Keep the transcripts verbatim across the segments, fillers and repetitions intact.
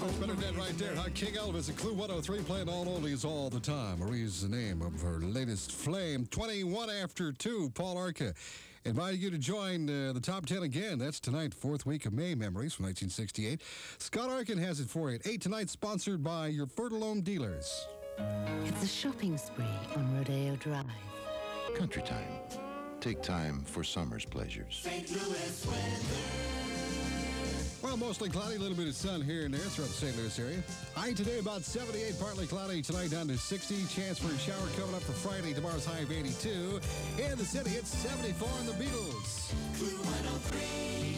Better Dead right there, huh? King Elvis and Clue one oh three playing all oldies all the time. Marie's the name of her latest flame. twenty-one after two, Paul Arca invited you to join uh, the top ten again. That's tonight, fourth week of May Memories from nineteen sixty-eight. Scott Arkin has it for you. Eight tonight, sponsored by your Fertilome dealers. It's a shopping spree on Rodeo Drive. Country time. Take time for summer's pleasures. Saint Louis weather. Well, mostly cloudy, a little bit of sun here and there throughout the Saint Louis area. High today about seventy-eight, partly cloudy tonight down to sixty. Chance for a shower coming up for Friday. Tomorrow's high of eighty-two. In the city, it's seventy-four in the Beatles. Clue one oh three.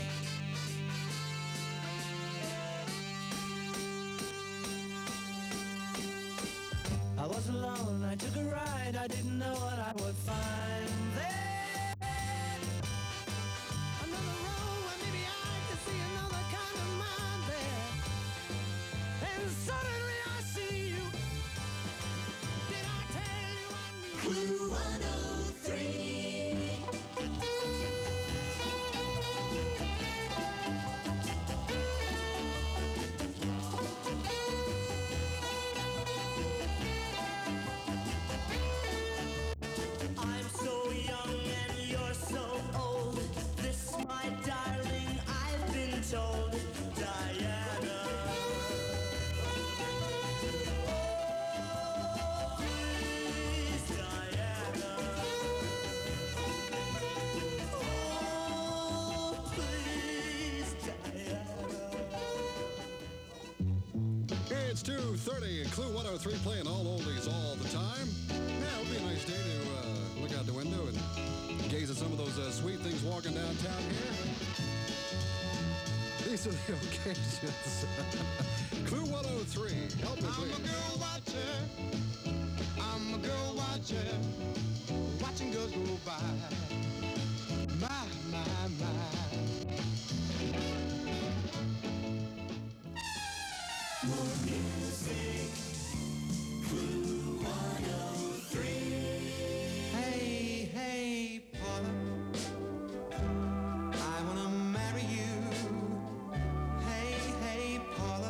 I was alone, I took a ride, I didn't know what I would find there. Another road where maybe I could see another kind of mind there. And suddenly I see you. Did I tell you I knew? Clue one oh three. I'm so young and you're so old. This, my darling, I've been told. Diana. Oh, please, Diana. Oh, please, Diana. It's two thirty and Clue one oh three playing all oldies all the time. Yeah, it'll be a nice day to uh, look out the window and gaze at some of those uh, sweet things walking downtown here. These are the occasions. Clue one oh three. Help me, I'm a please. girl watcher. I'm a girl watcher. Watching girls go by. My, my, my. More music. Clue one oh three. Hey, hey, Paula. I wanna marry you. Hey, hey, Paula.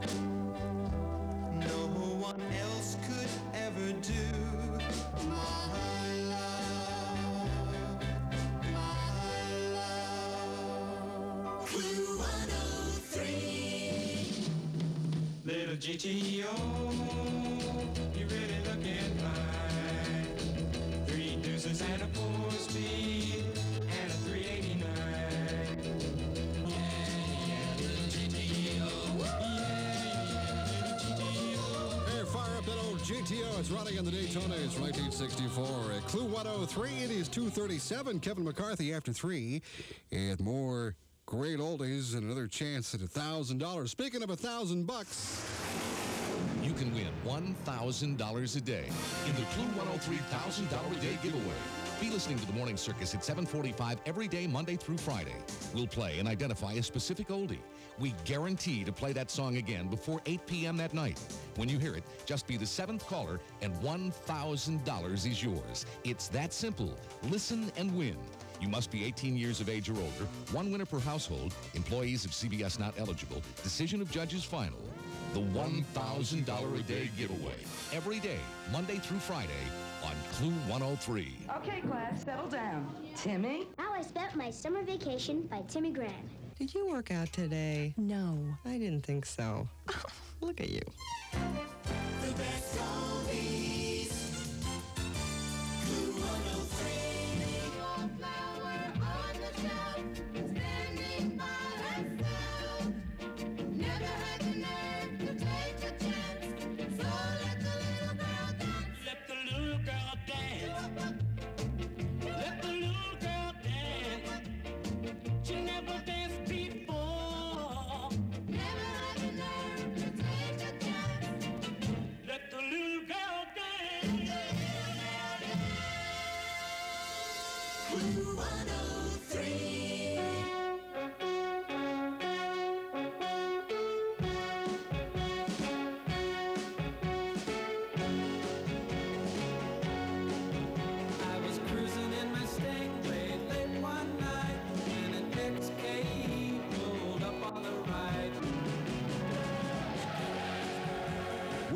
No one else could ever do. My love, my love. Clue one oh three. Little G T O, you really looking fine. Three deuces and a four speed and a three eighty-nine. Yeah, yeah, little G T O. Yeah, yeah, little G T O. Hey, fire up that old G T O. It's running in the Daytonas from nineteen sixty-four. At Clue one oh three, it is two thirty-seven. Kevin McCarthy after three. And more great oldies and another chance at one thousand dollars. Speaking of one thousand bucks. You can win one thousand dollars a day in the Clue one oh three one thousand dollars a day giveaway. Be listening to the Morning Circus at seven forty-five every day, Monday through Friday. We'll play and identify a specific oldie. We guarantee to play that song again before eight p.m. that night. When you hear it, just be the seventh caller and one thousand dollars is yours. It's that simple. Listen and win. You must be eighteen years of age or older. One winner per household. Employees of C B S not eligible. Decision of judges final. The one thousand dollars a day giveaway. Every day, Monday through Friday on Clue one oh three. Okay, class, settle down. Timmy? How I Spent My Summer Vacation by Timmy Graham. Did you work out today? No. I didn't think so. Look at you. The best oldies. Clue one oh three.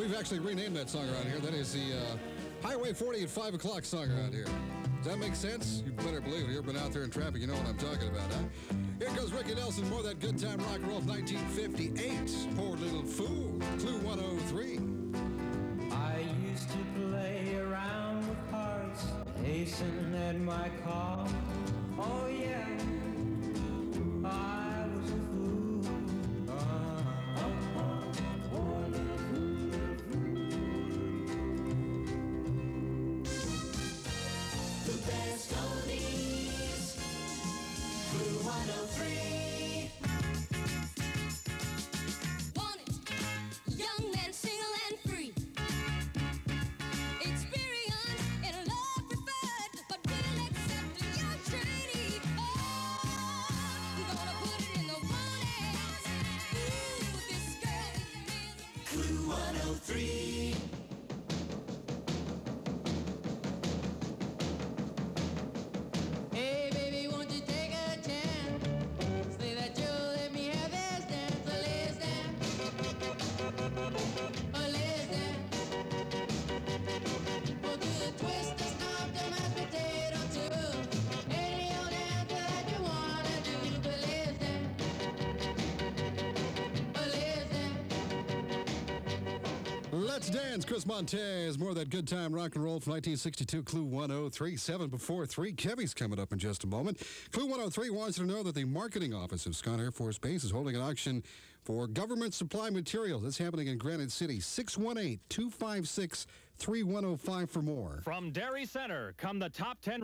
we've actually renamed that song around here. That is the uh, Highway forty at five o'clock song around here. Does that make sense? You better believe it. You've been out there in traffic. You know what I'm talking about, huh? Here goes Ricky Nelson. More of that good time rock and roll. nineteen fifty-eight. Poor little fool. Clue one oh three. I used to play around with hearts, hasten at my call. Oh yeah, I was a fool. Uh-huh. Poor little fool. The best oldies. Clue one oh three. Want it, young man, single and free. Experience in a love preferred, but will accept your trainee. Oh, I'm gonna put it in the warnings. Ooh, this girl is Clue one oh three. Hey, baby, won't you take a chance? Say that you'll let me have this dance. Oh, let's dance. Oh, let's dance. We'll do the twist, the stomp, the mashed potato too. Any old dance that you wanna do. But let's dance. Oh, let's dance. Let's dance. Chris Montez. More of that good time rock and roll from nineteen sixty-two. Clue one oh three. Seven before three. Kevy's coming up in just a moment. Clue one oh three wants you to know that the marketing office of Scott Air Force Base is holding an auction for government supply materials. That's happening in Granite City. six one eight, two five six, three one oh five for more. From Dairy Center come the top ten